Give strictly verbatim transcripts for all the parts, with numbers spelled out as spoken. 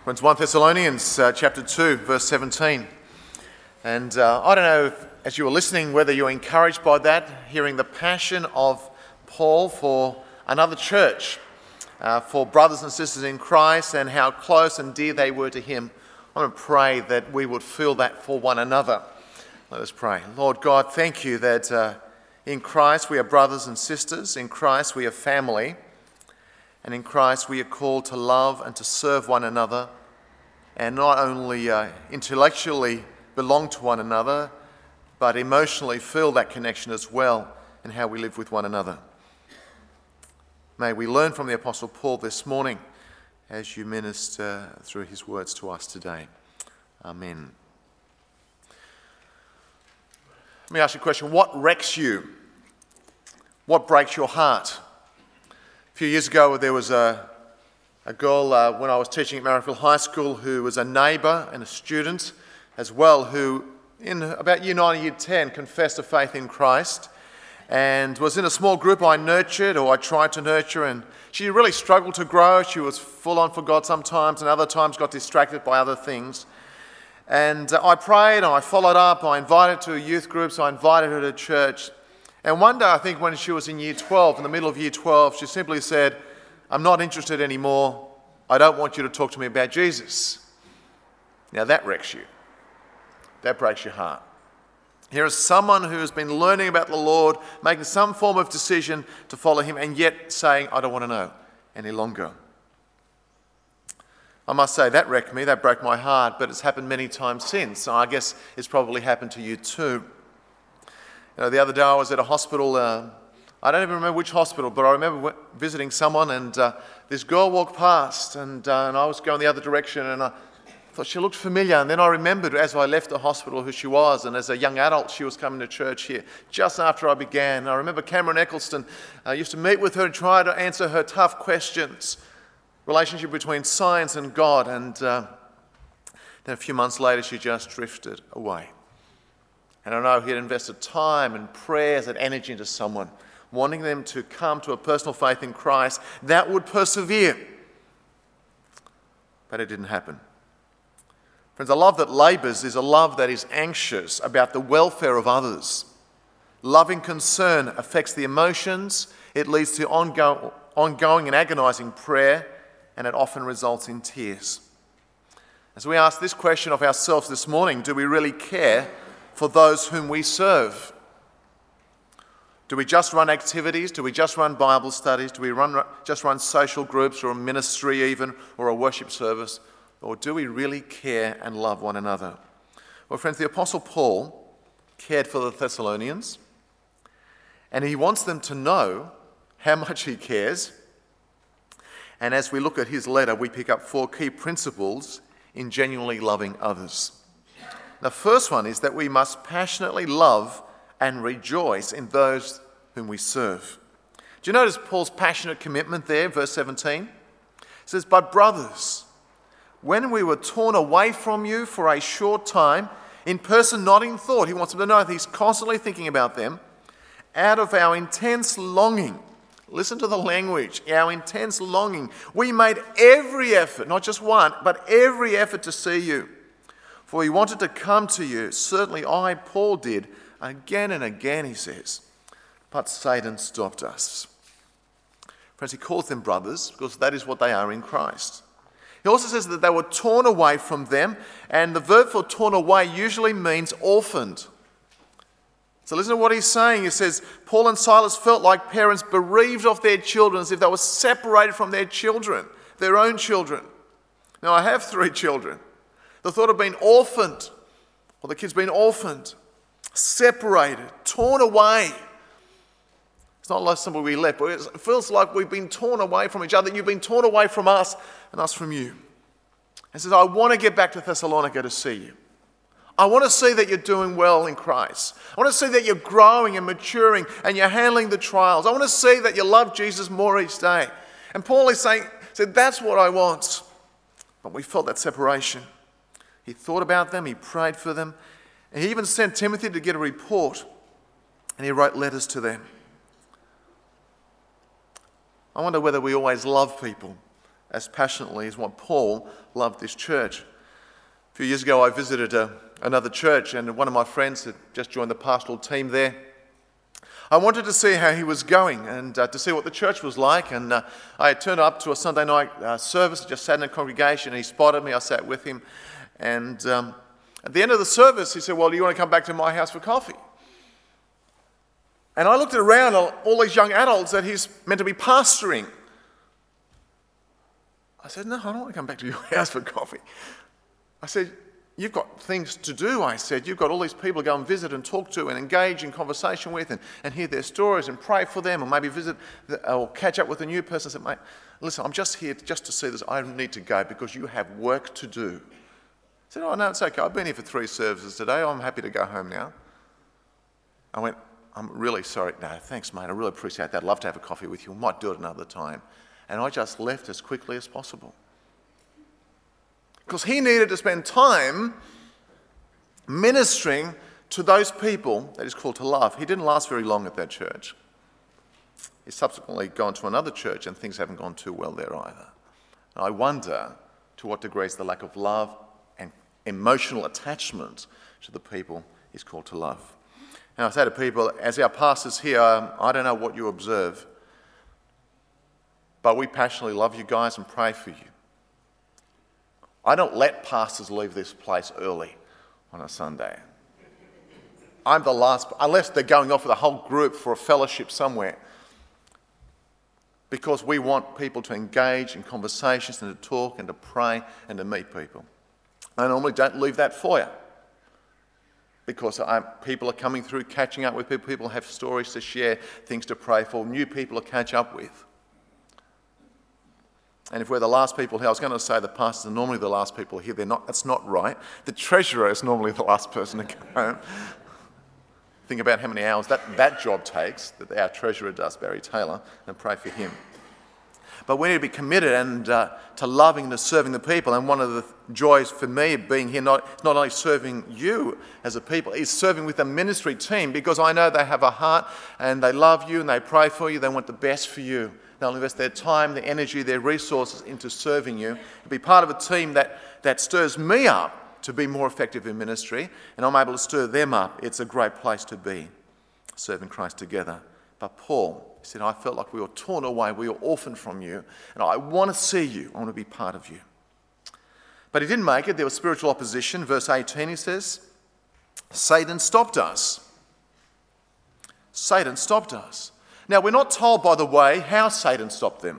It's First Thessalonians uh, chapter two, verse seventeen. And uh, I don't know, if, as you were listening, whether you're encouraged by that, hearing the passion of Paul for another church, uh, for brothers and sisters in Christ, and how close and dear they were to him. I want to pray that we would feel that for one another. Let us pray. Lord God, thank you that uh, in Christ we are brothers and sisters. In Christ we are family. And in Christ we are called to love and to serve one another, and not only uh, intellectually belong to one another, but emotionally feel that connection as well in how we live with one another. May we learn from the Apostle Paul this morning as you minister through his words to us today. Amen. Let me ask you a question. What wrecks you? What breaks your heart? A few years ago, there was a, a girl uh, when I was teaching at Marrickville High School who was a neighbour and a student as well, who in about year nine or year ten confessed a faith in Christ and was in a small group I nurtured, or I tried to nurture, and she really struggled to grow. She was full on for God sometimes, and other times got distracted by other things. And uh, I prayed and I followed up. I invited her to youth groups. I invited her to church. And one day, I think when she was in year twelve, in the middle of year twelve, she simply said, "I'm not interested anymore. I don't want you to talk to me about Jesus." Now that wrecks you. That breaks your heart. Here is someone who has been learning about the Lord, making some form of decision to follow him, and yet saying, "I don't want to know any longer." I must say, that wrecked me, that broke my heart, but it's happened many times since. So I guess it's probably happened to you too. You know, the other day I was at a hospital, uh, I don't even remember which hospital, but I remember visiting someone, and uh, this girl walked past, and, uh, and I was going the other direction, and I thought she looked familiar. And then I remembered as I left the hospital who she was, and as a young adult she was coming to church here just after I began. And I remember Cameron Eccleston uh, used to meet with her and try to answer her tough questions, relationship between science and God, and uh, then a few months later she just drifted away. And I know he had invested time and prayers and energy into someone, wanting them to come to a personal faith in Christ that would persevere. But it didn't happen. Friends, a love that labours is a love that is anxious about the welfare of others. Loving concern affects the emotions, it leads to ongo- ongoing and agonising prayer, and it often results in tears. As we ask this question of ourselves this morning, do we really care for those whom we serve? Do we just run activities? Do we just run Bible studies? Do we run, just run social groups or a ministry even, or a worship service? Or do we really care and love one another? Well, friends, the Apostle Paul cared for the Thessalonians, and he wants them to know how much he cares. And as we look at his letter, we pick up four key principles in genuinely loving others. The first one is that we must passionately love and rejoice in those whom we serve. Do you notice Paul's passionate commitment there, verse seventeen? It says, "But brothers, when we were torn away from you for a short time, in person, not in thought," he wants them to know that he's constantly thinking about them, "out of our intense longing," listen to the language, our intense longing, "we made every effort," not just one, but every effort to see you. "For we wanted to come to you, certainly I, Paul, did, again and again," he says, "but Satan stopped us." Friends, he calls them brothers because that is what they are in Christ. He also says that they were torn away from them, and the verb for torn away usually means orphaned. So listen to what he's saying. He says, Paul and Silas felt like parents bereaved of their children, as if they were separated from their children, their own children. Now, I have three children. The thought of being orphaned, or the kids being orphaned, separated, torn away. It's not like somebody we left, but it feels like we've been torn away from each other. You've been torn away from us, and us from you. He says, I want to get back to Thessalonica to see you. I want to see that you're doing well in Christ. I want to see that you're growing and maturing and you're handling the trials. I want to see that you love Jesus more each day. And Paul is saying, said, that's what I want. But we felt that separation. He thought about them, he prayed for them, and he even sent Timothy to get a report, and he wrote letters to them. I wonder whether we always love people as passionately as what Paul loved this church. A few years ago, I visited a, another church, and one of my friends had just joined the pastoral team there. I wanted to see how he was going and uh, to see what the church was like. And uh, I had turned up to a Sunday night uh, service, just sat in a congregation, and he spotted me. I sat with him. And um, at the end of the service, he said, "Well, do you want to come back to my house for coffee?" And I looked around at all these young adults that he's meant to be pastoring. I said, "No, I don't want to come back to your house for coffee." I said, "You've got things to do," I said. "You've got all these people to go and visit and talk to and engage in conversation with and, and hear their stories and pray for them, or maybe visit the, or catch up with a new person." I said, "Mate, listen, I'm just here just to see this. I need to go because you have work to do." I said, "Oh, no, it's okay. I've been here for three services today. I'm happy to go home now." I went, "I'm really sorry." "No, thanks, mate. I really appreciate that. I'd love to have a coffee with you. We might do it another time." And I just left as quickly as possible. Because he needed to spend time ministering to those people that he's called to love. He didn't last very long at that church. He's subsequently gone to another church and things haven't gone too well there either. And I wonder to what degree is the lack of love and emotional attachment to the people he's called to love. And I say to people, as our pastors here, um, I don't know what you observe, but we passionately love you guys and pray for you. I don't let pastors leave this place early on a Sunday. I'm the last, unless they're going off with a whole group for a fellowship somewhere, because we want people to engage in conversations and to talk and to pray and to meet people. I normally don't leave that foyer because I'm, people are coming through, catching up with people. People have stories to share, things to pray for, new people to catch up with. And if we're the last people here, I was going to say the pastors are normally the last people here. They're not. That's not right. The treasurer is normally the last person to go home. Think about how many hours that, that job takes, that our treasurer does, Barry Taylor, and pray for him. But we need to be committed and uh, to loving and to serving the people. And one of the joys for me of being here, not, not only serving you as a people, is serving with a ministry team, because I know they have a heart and they love you and they pray for you. They want the best for you. They'll invest their time, their energy, their resources into serving you. To be part of a team that, that stirs me up to be more effective in ministry, and I'm able to stir them up. It's a great place to be, serving Christ together. But Paul said, "I felt like we were torn away, we were orphaned from you, and I want to see you, I want to be part of you." But he didn't make it. There was spiritual opposition. Verse eighteen, he says, Satan stopped us. Satan stopped us. Now, we're not told, by the way, how Satan stopped them.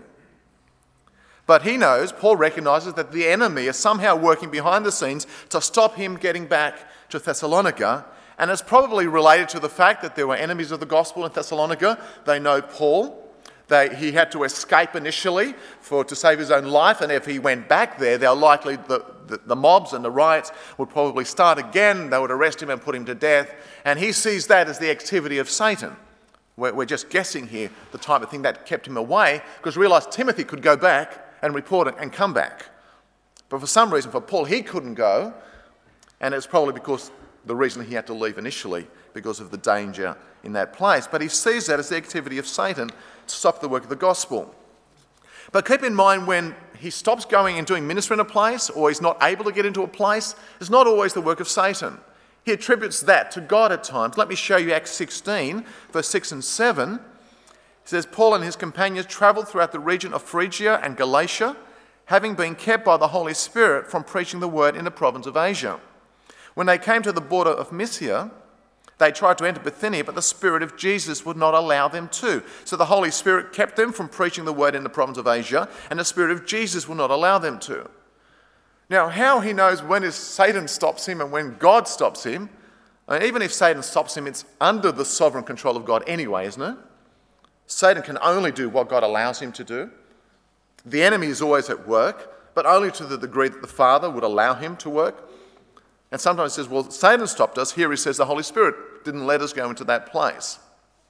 But he knows, Paul recognises that the enemy is somehow working behind the scenes to stop him getting back to Thessalonica. And it's probably related to the fact that there were enemies of the gospel in Thessalonica. They know Paul. They, he had to escape initially for to save his own life. And if he went back there, they're likely the, the, the mobs and the riots would probably start again. They would arrest him and put him to death. And he sees that as the activity of Satan. We're just guessing here the type of thing that kept him away, because he realised Timothy could go back and report it and come back. But for some reason, for Paul, he couldn't go, and it's probably because the reason he had to leave initially, because of the danger in that place. But he sees that as the activity of Satan to stop the work of the gospel. But keep in mind, when he stops going and doing ministry in a place, or he's not able to get into a place, it's not always the work of Satan. He attributes that to God at times. Let me show you Acts sixteen, verse six and seven. It says, Paul and his companions travelled throughout the region of Phrygia and Galatia, having been kept by the Holy Spirit from preaching the word in the province of Asia. When they came to the border of Mysia, they tried to enter Bithynia, but the Spirit of Jesus would not allow them to. So the Holy Spirit kept them from preaching the word in the province of Asia, and the Spirit of Jesus would not allow them to. Now, how he knows when Satan stops him and when God stops him, I mean, even if Satan stops him, it's under the sovereign control of God anyway, isn't it? Satan can only do what God allows him to do. The enemy is always at work, but only to the degree that the Father would allow him to work. And sometimes he says, well, Satan stopped us. Here he says the Holy Spirit didn't let us go into that place.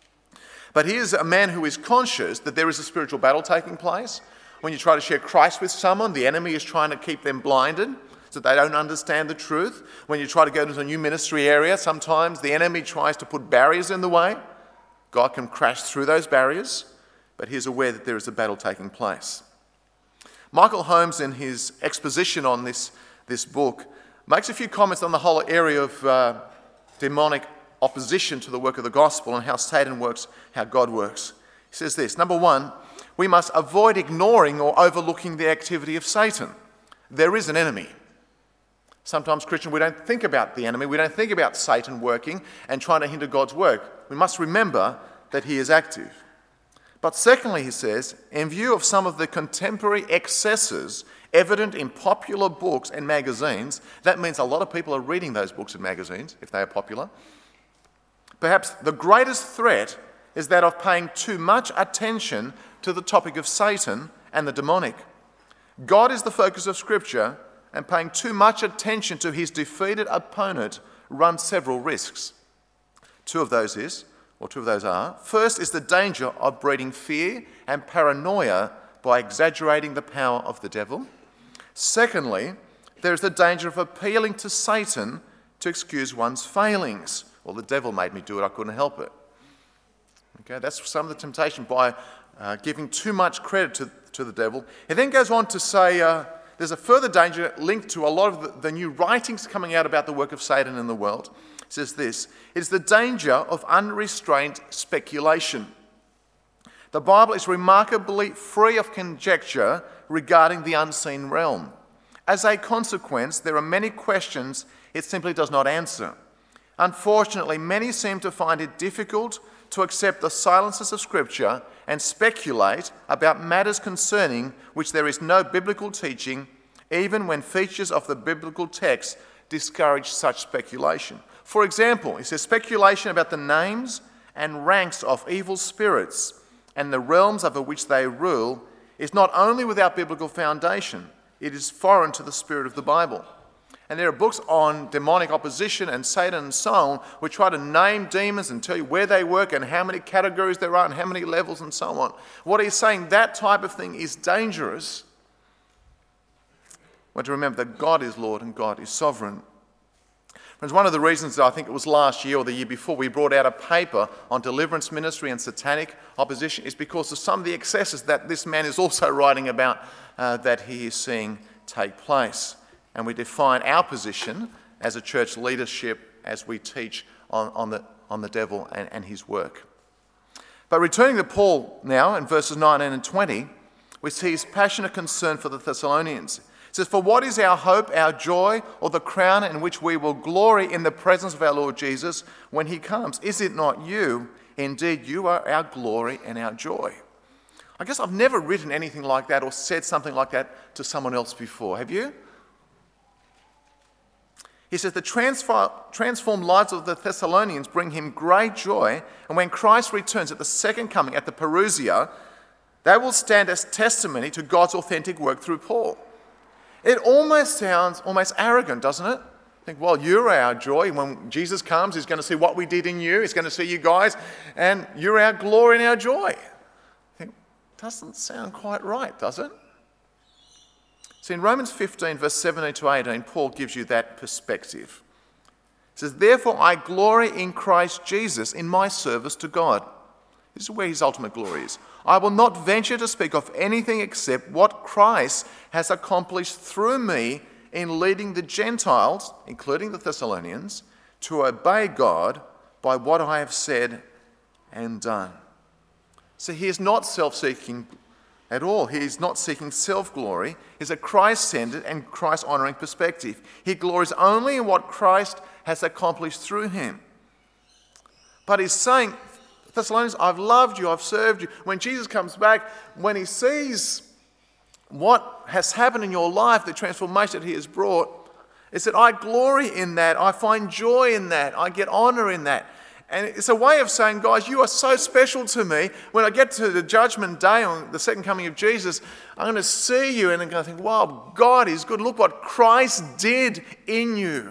But here's a man who is conscious that there is a spiritual battle taking place. When you try to share Christ with someone, the enemy is trying to keep them blinded so they don't understand the truth. When you try to go into a new ministry area, sometimes the enemy tries to put barriers in the way. God can crash through those barriers, but he's aware that there is a battle taking place. Michael Holmes, in his exposition on this, this book, makes a few comments on the whole area of uh, demonic opposition to the work of the gospel and how Satan works, how God works. He says this: number one, we must avoid ignoring or overlooking the activity of Satan. There is an enemy. Sometimes, Christian, we don't think about the enemy. We don't think about Satan working and trying to hinder God's work. We must remember that he is active. But secondly, he says, in view of some of the contemporary excesses evident in popular books and magazines, that means a lot of people are reading those books and magazines, if they are popular. Perhaps the greatest threat is that of paying too much attention to the topic of Satan and the demonic. God is the focus of Scripture, and paying too much attention to his defeated opponent runs several risks. Two of those is, or two of those are, first is the danger of breeding fear and paranoia by exaggerating the power of the devil. Secondly, there is the danger of appealing to Satan to excuse one's failings. Well, the devil made me do it, I couldn't help it. Okay, that's some of the temptation by uh, giving too much credit to, to the devil. He then goes on to say uh, there's a further danger linked to a lot of the, the new writings coming out about the work of Satan in the world. It says this: it is the danger of unrestrained speculation. The Bible is remarkably free of conjecture regarding the unseen realm. As a consequence, there are many questions it simply does not answer. Unfortunately, many seem to find it difficult to accept the silences of Scripture and speculate about matters concerning which there is no biblical teaching, even when features of the biblical text discourage such speculation. For example, it says speculation about the names and ranks of evil spirits and the realms over which they rule is not only without biblical foundation, it is foreign to the spirit of the Bible. And there are books on demonic opposition and Satan and so on, which try to name demons and tell you where they work and how many categories there are and how many levels and so on. What he's saying, that type of thing is dangerous. We want to remember that God is Lord and God is sovereign. Friends, one of the reasons, I think it was last year or the year before, we brought out a paper on deliverance ministry and satanic opposition is because of some of the excesses that this man is also writing about uh, that he is seeing take place. And we define our position as a church leadership as we teach on, on, the, on the devil and, and his work. But returning to Paul now in verses nineteen and twenty, we see his passionate concern for the Thessalonians. It says, "For what is our hope, our joy, or the crown in which we will glory in the presence of our Lord Jesus when he comes? Is it not you? Indeed, you are our glory and our joy." I guess I've never written anything like that or said something like that to someone else before. Have you? He says, the transformed lives of the Thessalonians bring him great joy, and when Christ returns at the second coming, at the Parousia, they will stand as testimony to God's authentic work through Paul. It almost sounds almost arrogant, doesn't it? Think, well, you're our joy. When Jesus comes, he's going to see what we did in you. He's going to see you guys, and you're our glory and our joy. I think, doesn't sound quite right, does it? See, in Romans fifteen, verse seventeen to eighteen, Paul gives you that perspective. He says, "Therefore I glory in Christ Jesus in my service to God." This is where his ultimate glory is. "I will not venture to speak of anything except what Christ has accomplished through me in leading the Gentiles, including the Thessalonians, to obey God by what I have said and done." So he is not self-seeking at all. He is not seeking self-glory. He's a Christ-centered and Christ-honouring perspective. He glories only in what Christ has accomplished through him. But he's saying, Thessalonians, I've loved you, I've served you. When Jesus comes back, when he sees what has happened in your life, the transformation that he has brought, he said, I glory in that. I find joy in that. I get honour in that. And it's a way of saying, guys, you are so special to me. When I get to the judgment day on the second coming of Jesus, I'm going to see you and I'm going to think, wow, God is good. Look what Christ did in you.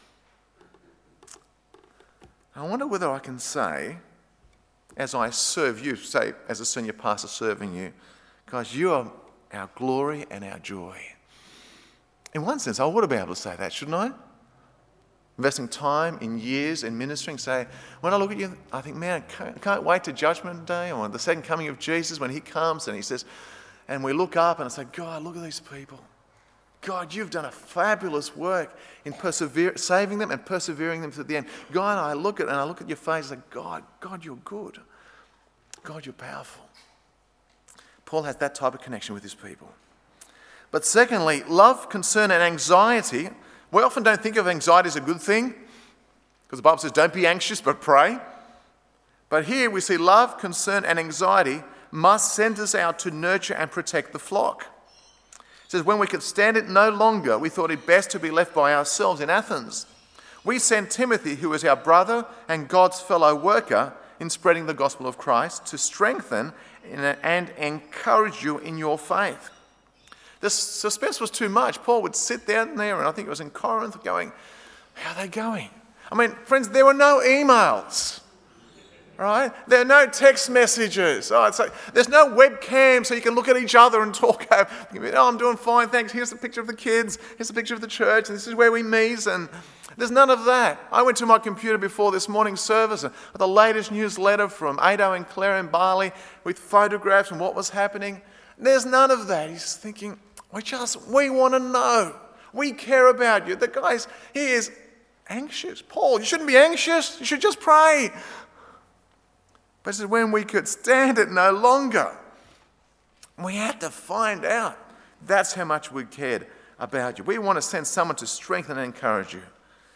I wonder whether I can say, as I serve you, say as a senior pastor serving you, guys, you are our glory and our joy. In one sense, I would be able to say that, shouldn't I? Investing time in years in ministering, say, when I look at you, I think, man, I can't, can't wait to Judgment Day or the second coming of Jesus when he comes and he says, and we look up and I say, God, look at these people. God, you've done a fabulous work in persevere, saving them and persevering them to the end. God, I look at and I look at your face and say, God, God, you're good. God, you're powerful. Paul has that type of connection with his people. But secondly, love, concern, and anxiety. We often don't think of anxiety as a good thing because the Bible says, don't be anxious, but pray. But here we see love, concern, and anxiety must send us out to nurture and protect the flock. It says, when we could stand it no longer, we thought it best to be left by ourselves in Athens. We sent Timothy, who is our brother and God's fellow worker in spreading the gospel of Christ, to strengthen and encourage you in your faith. The suspense was too much. Paul would sit down there, and I think it was in Corinth, going, how are they going? I mean, friends, there were no emails. Right? There are no text messages. Oh, it's like, there's no webcam so you can look at each other and talk. Oh, I'm doing fine, thanks. Here's a picture of the kids. Here's a picture of the church. And this is where we meet. And there's none of that. I went to my computer before this morning's service with the latest newsletter from Ado and Claire in Bali with photographs and what was happening. There's none of that. He's thinking, we just, we want to know. We care about you. The guy's, he is anxious. Paul, you shouldn't be anxious. You should just pray. But it said, when we could stand it no longer, we had to find out. That's how much we cared about you. We want to send someone to strengthen and encourage you.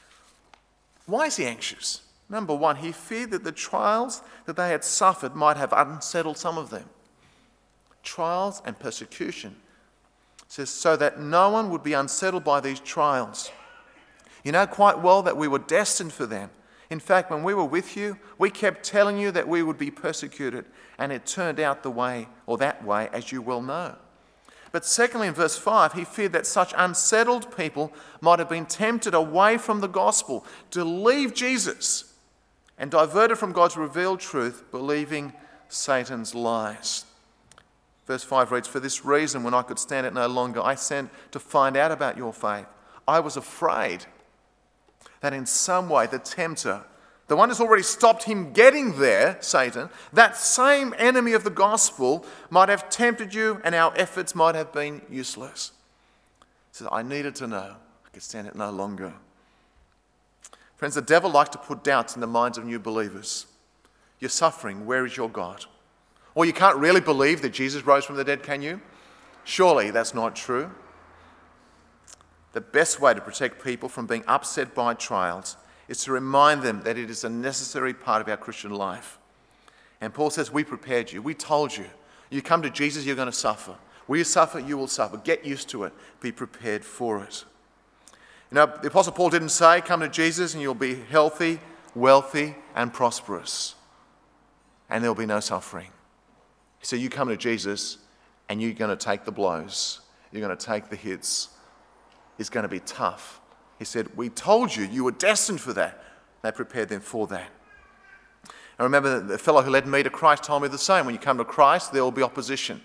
Why is he anxious? Number one, he feared that the trials that they had suffered might have unsettled some of them. Trials and persecution. It says, so that no one would be unsettled by these trials. You know quite well that we were destined for them. In fact, when we were with you, we kept telling you that we would be persecuted, and it turned out the way, or that way, as you well know. But secondly, in verse five, he feared that such unsettled people might have been tempted away from the gospel to leave Jesus and diverted from God's revealed truth, believing Satan's lies. Verse five reads, for this reason, when I could stand it no longer, I sent to find out about your faith. I was afraid that in some way the tempter, the one who's already stopped him getting there, Satan, that same enemy of the gospel might have tempted you and our efforts might have been useless. He says, I needed to know. I could stand it no longer. Friends, the devil likes to put doubts in the minds of new believers. You're suffering. Where is your God? Or you can't really believe that Jesus rose from the dead, can you? Surely that's not true. The best way to protect people from being upset by trials is to remind them that it is a necessary part of our Christian life. And Paul says, we prepared you. We told you. You come to Jesus, you're going to suffer. Will you suffer? You will suffer. Get used to it. Be prepared for it. You know, the Apostle Paul didn't say, come to Jesus and you'll be healthy, wealthy, and prosperous. And there'll be no suffering. He said, you come to Jesus and you're going to take the blows. You're going to take the hits. It's going to be tough. He said, we told you, you were destined for that. They prepared them for that. I remember the fellow who led me to Christ told me the same. When you come to Christ, there will be opposition.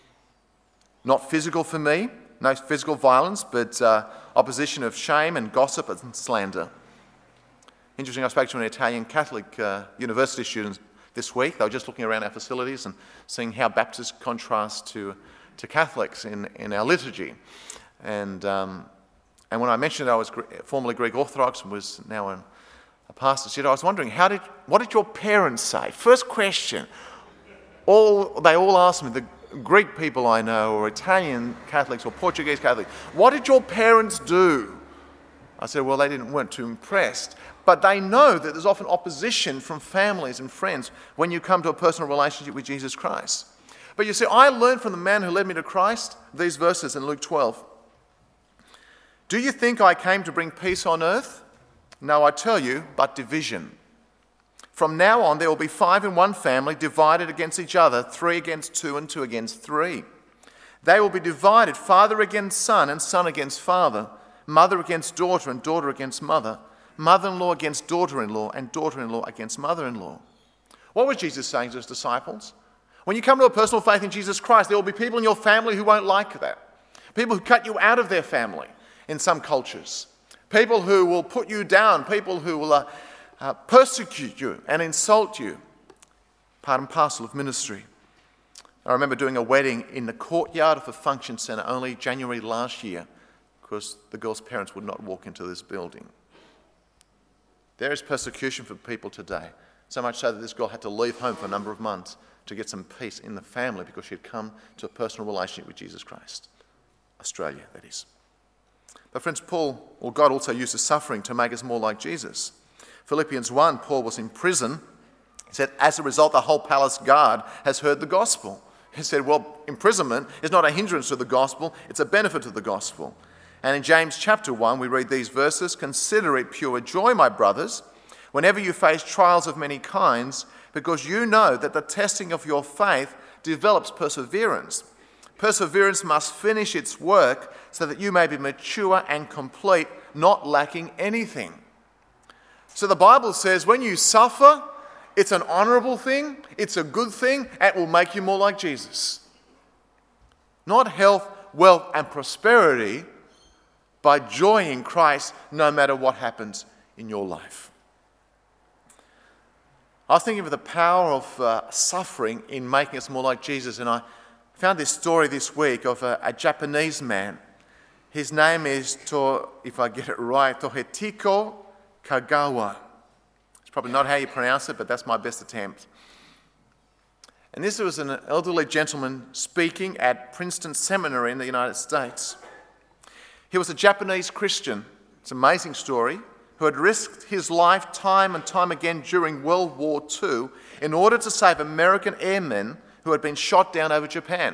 Not physical for me, no physical violence, but uh, opposition of shame and gossip and slander. Interesting, I spoke to an Italian Catholic uh, university student this week. They were just looking around our facilities and seeing how Baptists contrast to, to Catholics in, in our liturgy. And... Um, And when I mentioned I was formerly Greek Orthodox and was now a, a pastor, said, I was wondering, how did what did your parents say? First question. All they all asked me, the Greek people I know, or Italian Catholics, or Portuguese Catholics, what did your parents do? I said, well, they didn't weren't too impressed. But they know that there's often opposition from families and friends when you come to a personal relationship with Jesus Christ. But you see, I learned from the man who led me to Christ these verses in Luke twelve. Do you think I came to bring peace on earth? No, I tell you, but division. From now on, there will be five in one family divided against each other, three against two and two against three. They will be divided, father against son and son against father, mother against daughter and daughter against mother, mother-in-law against daughter-in-law and daughter-in-law against mother-in-law. What was Jesus saying to his disciples? When you come to a personal faith in Jesus Christ, there will be people in your family who won't like that. People who cut you out of their family. In some cultures, people who will put you down, people who will uh, uh, persecute you and insult you. Part and parcel of ministry. I I remember doing a wedding in the courtyard of the function centre only January last year because the girl's parents would not walk into this building. There is persecution for people today, so much so that this girl had to leave home for a number of months to get some peace in the family because she had come to a personal relationship with Jesus Christ. Australia, that is. But friends, Paul, or God also uses suffering to make us more like Jesus. Philippians one, Paul was in prison. He said, as a result, the whole palace guard has heard the gospel. He said, well, imprisonment is not a hindrance to the gospel, it's a benefit to the gospel. And in James chapter one, we read these verses, consider it pure joy, my brothers, whenever you face trials of many kinds, because you know that the testing of your faith develops perseverance. Perseverance must finish its work so that you may be mature and complete, not lacking anything. So the Bible says when you suffer, it's an honourable thing, it's a good thing, and it will make you more like Jesus. Not health, wealth and prosperity, but joy in Christ no matter what happens in your life. I was thinking of the power of uh, suffering in making us more like Jesus, and I found this story this week of a, a Japanese man. His name is, to, if I get it right, Tohechiko Kagawa. It's probably not how you pronounce it, but that's my best attempt. And this was an elderly gentleman speaking at Princeton Seminary in the United States. He was a Japanese Christian, it's an amazing story, who had risked his life time and time again during World War Two in order to save American airmen who had been shot down over Japan.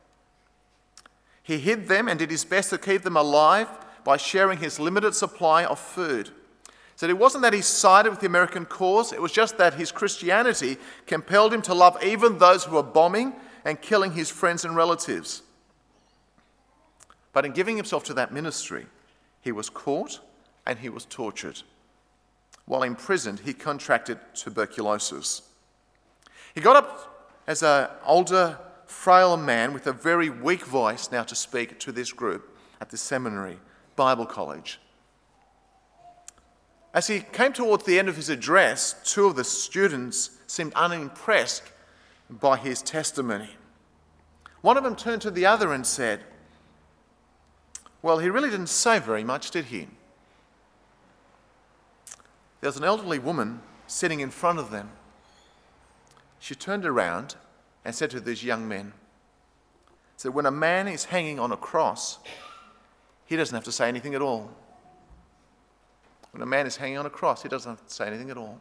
He hid them and did his best to keep them alive by sharing his limited supply of food. So it wasn't that he sided with the American cause, it was just that his Christianity compelled him to love even those who were bombing and killing his friends and relatives. But in giving himself to that ministry, he was caught and he was tortured. While imprisoned, he contracted tuberculosis. He got up as an older, frail man with a very weak voice now to speak to this group at the seminary, Bible college. As he came towards the end of his address, two of the students seemed unimpressed by his testimony. One of them turned to the other and said, well, he really didn't say very much, did he? There was an elderly woman sitting in front of them. She turned around and said to these young men, said, when a man is hanging on a cross, he doesn't have to say anything at all. When a man is hanging on a cross, he doesn't have to say anything at all.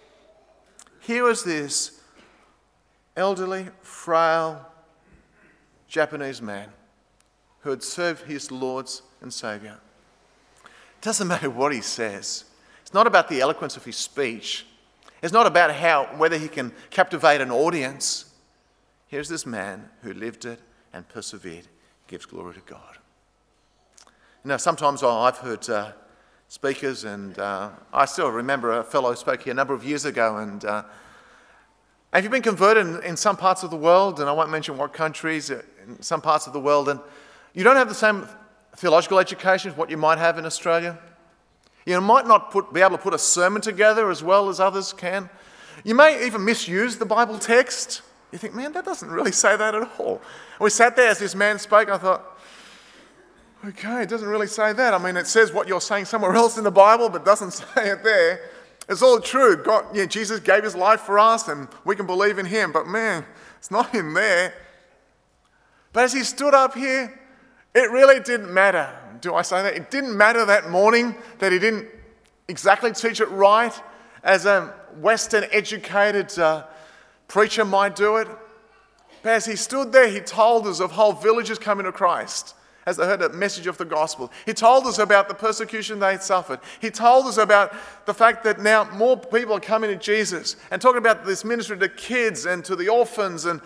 Here was this elderly, frail Japanese man who had served his Lord and Saviour. It doesn't matter what he says. It's not about the eloquence of his speech. It's not about how whether he can captivate an audience. Here's this man who lived it and persevered, gives glory to God. You know, sometimes I've heard uh, speakers, and uh, I still remember a fellow who spoke here a number of years ago, and uh, have you been converted in, in some parts of the world, and I won't mention what countries, in some parts of the world, and you don't have the same theological education as what you might have in Australia? You might not put, be able to put a sermon together as well as others can. You may even misuse the Bible text. You think, man, that doesn't really say that at all. And we sat there as this man spoke, and I thought, okay, it doesn't really say that. I mean, it says what you're saying somewhere else in the Bible, but doesn't say it there. It's all true. God, yeah, Jesus gave his life for us, and we can believe in him. But man, it's not in there. But as he stood up here, it really didn't matter. Do I say that? It didn't matter that morning that he didn't exactly teach it right, as a Western-educated uh, preacher might do it. But as he stood there, he told us of whole villages coming to Christ as they heard a message of the gospel. He told us about the persecution they had suffered. He told us about the fact that now more people are coming to Jesus, and talking about this ministry to kids and to the orphans. And,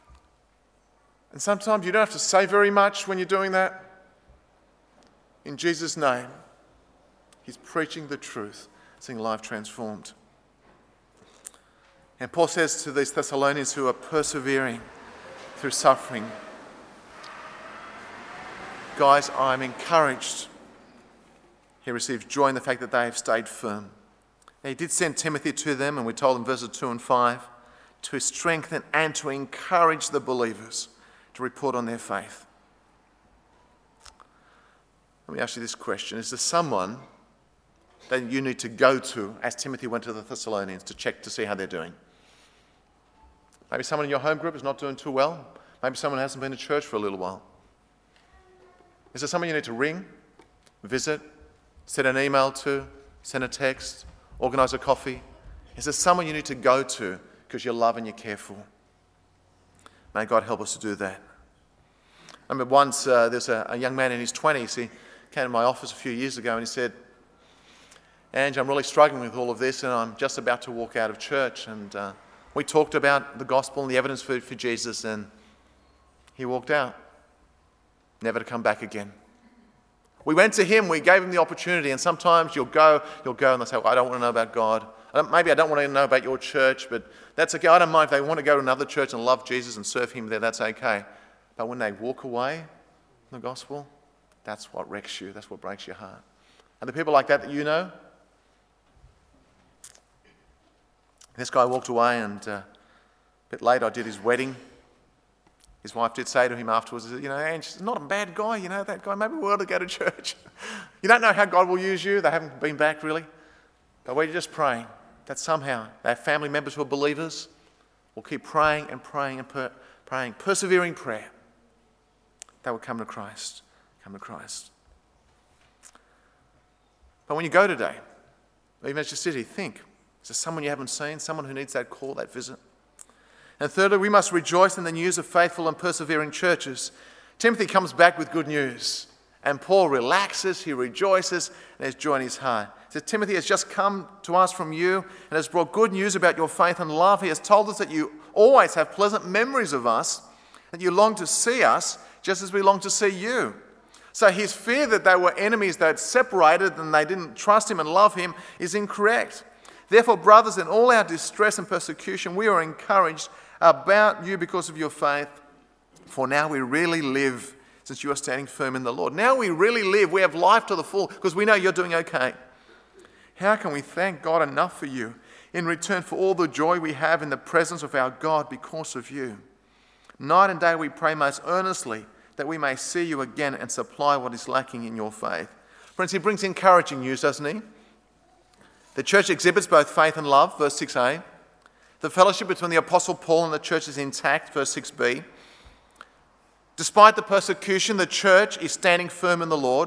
and sometimes you don't have to say very much when you're doing that. In Jesus' name, he's preaching the truth, seeing life transformed. And Paul says to these Thessalonians who are persevering through suffering, guys, I'm encouraged. He received joy in the fact that they have stayed firm. Now, he did send Timothy to them, and we told them verses two and five to strengthen and to encourage the believers to report on their faith. Let me ask you this question. Is there someone that you need to go to, as Timothy went to the Thessalonians, to check to see how they're doing? Maybe someone in your home group is not doing too well. Maybe someone hasn't been to church for a little while. Is there someone you need to ring, visit, send an email to, send a text, organise a coffee? Is there someone you need to go to because you love and you care for? May God help us to do that. I remember once uh, there's a, a young man in his twenties. He came to my office a few years ago and he said, "Ange, I'm really struggling with all of this and I'm just about to walk out of church." And uh, we talked about the gospel and the evidence for, for Jesus, and he walked out, never to come back again. We went to him, we gave him the opportunity, and sometimes you'll go, you'll go and they'll say, well, "I don't want to know about God. I don't, maybe I don't want to know about your church, but that's okay. I don't mind if they want to go to another church and love Jesus and serve him there, that's okay." But when they walk away from the gospel, that's what wrecks you, that's what breaks your heart. Are there people like that that you know? This guy walked away, and uh, a bit later I did his wedding. His wife did say to him afterwards, "You know, Ange, he's not a bad guy, you know, that guy. Maybe we ought to go to church." You don't know how God will use you. They haven't been back really. But we're just praying that somehow our family members who are believers will keep praying and praying and per- praying, persevering prayer, that will come to Christ, come to Christ. But when you go today, or even as you sit here, think, is there someone you haven't seen, someone who needs that call, that visit? And thirdly, we must rejoice in the news of faithful and persevering churches. Timothy comes back with good news, and Paul relaxes, he rejoices, and has joy in his heart. He says, "Timothy has just come to us from you and has brought good news about your faith and love. He has told us that you always have pleasant memories of us, that you long to see us just as we long to see you." So his fear that they were enemies, that separated and they didn't trust him and love him, is incorrect. "Therefore, brothers, in all our distress and persecution, we are encouraged about you because of your faith. For now we really live, since you are standing firm in the Lord." Now we really live. We have life to the full because we know you're doing okay. How can we thank God enough for you in return for all the joy we have in the presence of our God because of you? Night and day we pray most earnestly that we may see you again and supply what is lacking in your faith. Friends, he brings encouraging news, doesn't he? The church exhibits both faith and love, verse six a. The fellowship between the Apostle Paul and the church is intact, verse six b. Despite the persecution, the church is standing firm in the Lord.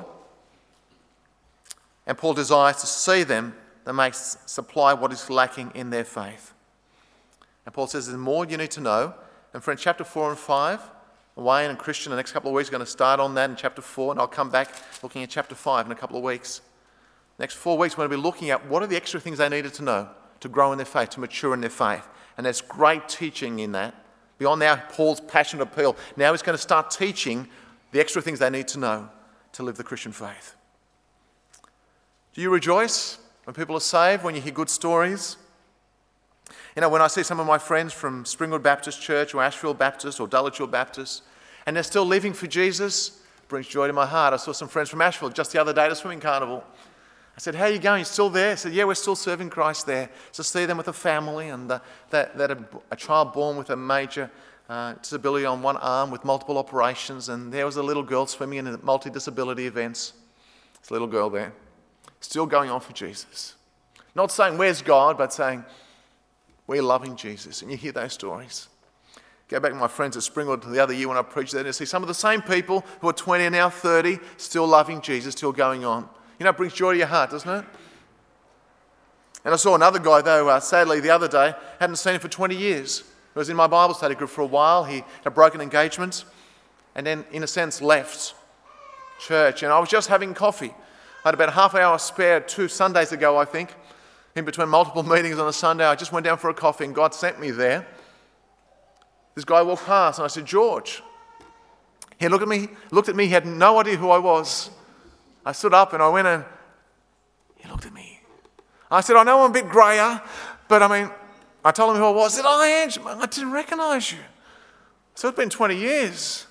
And Paul desires to see them that may supply what is lacking in their faith. And Paul says there's more you need to know. And friends, chapter four and five, Wayne and Christian, the next couple of weeks, are going to start on that in chapter four, and I'll come back looking at chapter five in a couple of weeks. Next four weeks, we're going to be looking at what are the extra things they needed to know to grow in their faith, to mature in their faith. And there's great teaching in that. Beyond now Paul's passionate appeal, now he's going to start teaching the extra things they need to know to live the Christian faith. Do you rejoice when people are saved, when you hear good stories? You know, when I see some of my friends from Springwood Baptist Church or Ashfield Baptist or Dulwich Baptist, and they're still living for Jesus, it brings joy to my heart. I saw some friends from Ashfield just the other day at a swimming carnival. I said, "How are you going? You still there?" I said, "Yeah, we're still serving Christ there." So see them with a family, and uh, that, that a, a child born with a major uh, disability on one arm with multiple operations, and there was a little girl swimming in multi-disability events. There's a little girl there, still going on for Jesus. Not saying, "Where's God?" but saying, we're loving Jesus. And you hear those stories. Go back to my friends at Springwood the other year when I preached there, and you see some of the same people who are twenty and now thirty, still loving Jesus, still going on. You know, it brings joy to your heart, doesn't it? And I saw another guy, though, uh, sadly, the other day, hadn't seen him for twenty years. He was in my Bible study group for a while. He had a broken engagement and then, in a sense, left church. And I was just having coffee. I had about half an hour spare two Sundays ago, I think, in between multiple meetings on a Sunday. I just went down for a coffee and God sent me there. This guy walked past and I said, "George." He looked at me, looked at me, he had no idea who I was. I stood up and I went and he looked at me. I said, "I know I'm a bit grayer, but I mean," I told him who I was. I said, "Oh, Ange, I didn't recognise you." So it's been twenty years.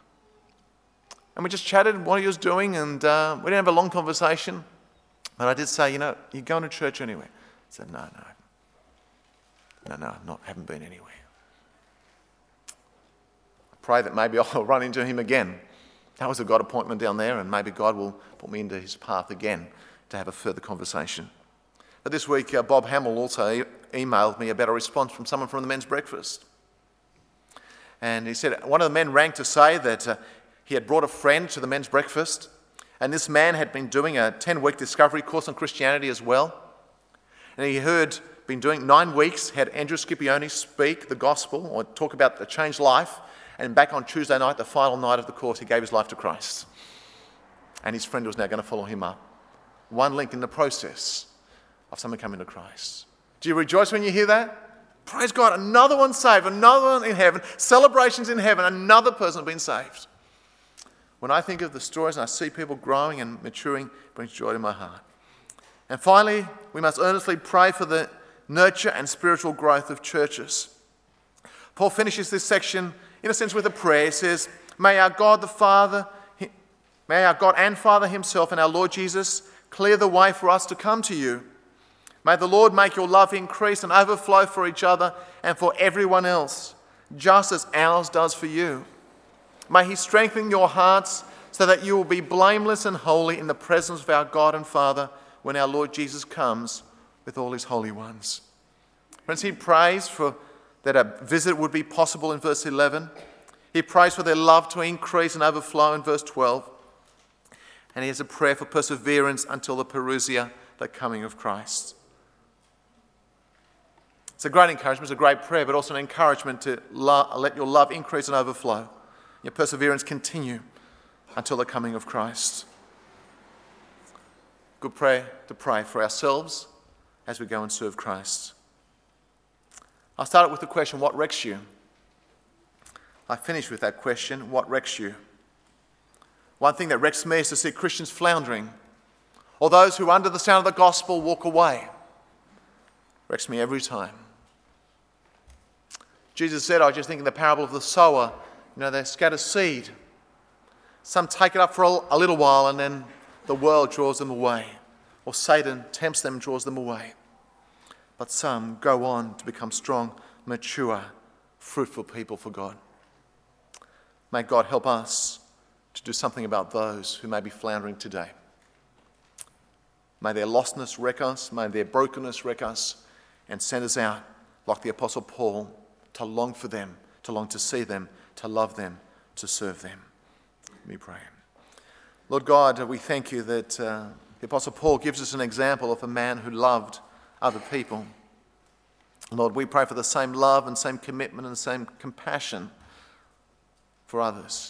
And we just chatted what he was doing, and uh, we didn't have a long conversation. But I did say, "You know, you're going to church anyway?" He said, "No, no." No, no, not haven't been anywhere. I pray that maybe I'll run into him again. That was a God appointment down there, and maybe God will put me into his path again to have a further conversation. But this week, uh, Bob Hamill also e- emailed me about a response from someone from the men's breakfast. And he said one of the men rang to say that uh, he had brought a friend to the men's breakfast, and this man had been doing a ten-week discovery course on Christianity as well. And he heard, been doing nine weeks, had Andrew Scipione speak the gospel or talk about the changed life, and back on Tuesday night, the final night of the course, he gave his life to Christ. And his friend was now going to follow him up. One link in the process of someone coming to Christ. Do you rejoice when you hear that? Praise God, another one saved, another one in heaven, celebrations in heaven, another person being saved. When I think of the stories and I see people growing and maturing, it brings joy to my heart. And finally, we must earnestly pray for the nurture and spiritual growth of churches. Paul finishes this section, in a sense, with a prayer. He says, May our God the Father, may our God and Father himself and our Lord Jesus clear the way for us to come to you. May the Lord make your love increase and overflow for each other and for everyone else, just as ours does for you. May he strengthen your hearts so that you will be blameless and holy in the presence of our God and Father when our Lord Jesus comes with all his holy ones. Friends, he prays for that a visit would be possible in verse eleven. He prays for their love to increase and overflow in verse twelve. And he has a prayer for perseverance until the parousia, the coming of Christ. It's a great encouragement, it's a great prayer, but also an encouragement to lo- let your love increase and overflow. Your perseverance continue until the coming of Christ. Good prayer to pray for ourselves as we go and serve Christ. I'll start with the question, what wrecks you? I finish with that question, what wrecks you? One thing that wrecks me is to see Christians floundering, or those who under the sound of the gospel walk away. Wrecks me every time. Jesus said, I was just thinking the parable of the sower, you know, they scatter seed. Some take it up for a little while and then the world draws them away, or Satan tempts them and draws them away. But some go on to become strong, mature, fruitful people for God. May God help us to do something about those who may be floundering today. May their lostness wreck us, may their brokenness wreck us, and send us out, like the Apostle Paul, to long for them, to long to see them, to love them, to serve them. Let me pray. Lord God, we thank you that uh, the Apostle Paul gives us an example of a man who loved other people. Lord, we pray for the same love and same commitment and the same compassion for others.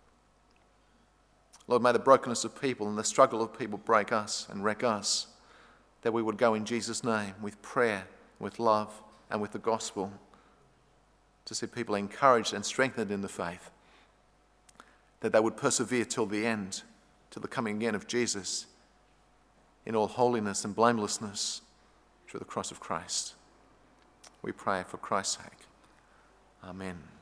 Lord, may the brokenness of people and the struggle of people break us and wreck us, that we would go in Jesus' name with prayer, with love, and with the gospel to see people encouraged and strengthened in the faith, that they would persevere till the end, till the coming again of Jesus, in all holiness and blamelessness through the cross of Christ. We pray for Christ's sake. Amen.